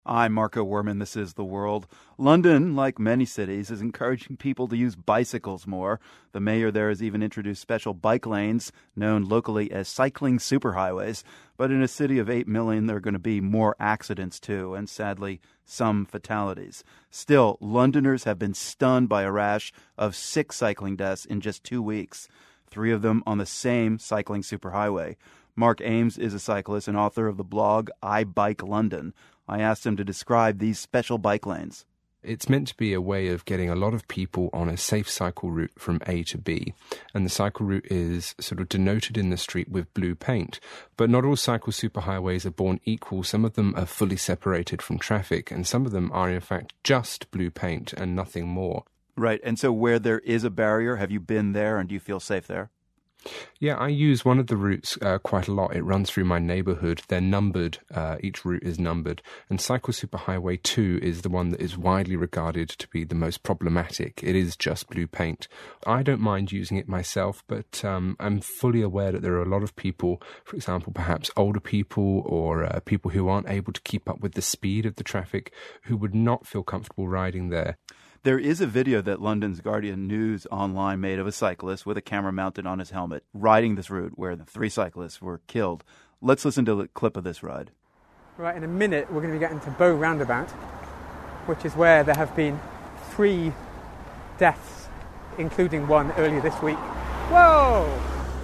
I'm Marco Werman. This is The World. London, like many cities, is encouraging people to use bicycles more. The mayor there has even introduced special bike lanes, known locally as cycling superhighways. But in a city of 8 million, there are going to be more accidents, too, and sadly, some fatalities. Still, Londoners have been stunned by a rash of 6 cycling deaths in just 2 weeks, 3 of them on the same cycling superhighway. Mark Ames is a cyclist and author of the blog I Bike London. I asked him to describe these special bike lanes. It's meant to be a way of getting a lot of people on a safe cycle route from A to B. And the cycle route is sort of denoted in the street with blue paint. But not all cycle superhighways are born equal. Some of them are fully separated from traffic, and some of them are in fact just blue paint and nothing more. Right. And so where there is a barrier, have you been there and do you feel safe there? Yeah, I use one of the routes quite a lot. It runs through my neighbourhood. They're numbered. Each route is numbered. And Cycle Superhighway 2 is the one that is widely regarded to be the most problematic. It is just blue paint. I don't mind using it myself, but I'm fully aware that there are a lot of people, for example, perhaps older people or people who aren't able to keep up with the speed of the traffic, who would not feel comfortable riding there. There is a video that London's Guardian News Online made of a cyclist with a camera mounted on his helmet riding this route where the 3 cyclists were killed. Let's listen to a clip of this ride. Right, in a minute we're going to be getting to Bow Roundabout, which is where there have been 3 deaths, including one earlier this week. Whoa!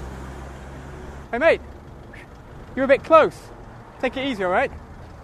Hey mate, you're a bit close. Take it easy, all right?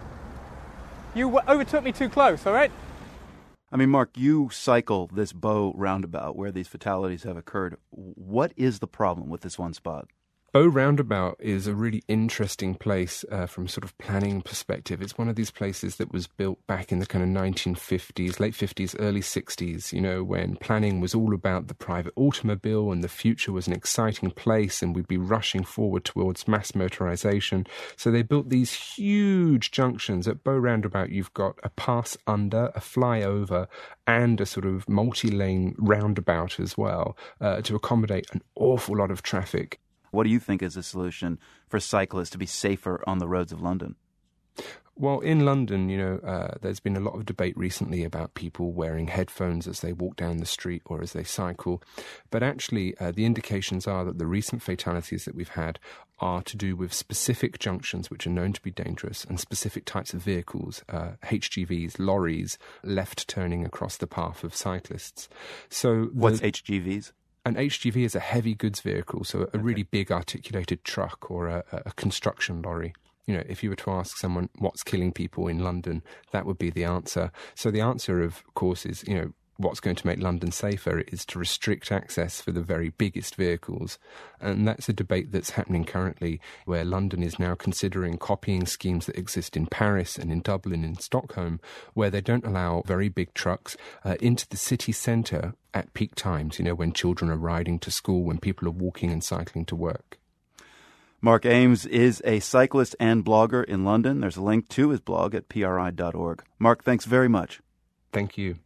You overtook me too close, all right? I mean, Mark, you cycle this Bow Roundabout where these fatalities have occurred. What is the problem with this one spot? Bow Roundabout is a really interesting place from sort of planning perspective. It's one of these places that was built back in the kind of 1950s, late 50s, early 60s, you know, when planning was all about the private automobile and the future was an exciting place and we'd be rushing forward towards mass motorization. So they built these huge junctions. At Bow Roundabout, you've got a pass under, a flyover, and a sort of multi-lane roundabout as well to accommodate an awful lot of traffic. What do you think is the solution for cyclists to be safer on the roads of London? Well, in London, you know, there's been a lot of debate recently about people wearing headphones as they walk down the street or as they cycle. But actually, the indications are that the recent fatalities that we've had are to do with specific junctions which are known to be dangerous and specific types of vehicles, HGVs, lorries, left turning across the path of cyclists. So what's HGVs? An HGV is a heavy goods vehicle, so a really big articulated truck or a construction lorry. You know, if you were to ask someone what's killing people in London, that would be the answer. So the answer, of course, is, you know, what's going to make London safer is to restrict access for the very biggest vehicles. And that's a debate that's happening currently, where London is now considering copying schemes that exist in Paris and in Dublin and Stockholm, where they don't allow very big trucks into the city centre at peak times, you know, when children are riding to school, when people are walking and cycling to work. Mark Ames is a cyclist and blogger in London. There's a link to his blog at pri.org. Mark, thanks very much. Thank you.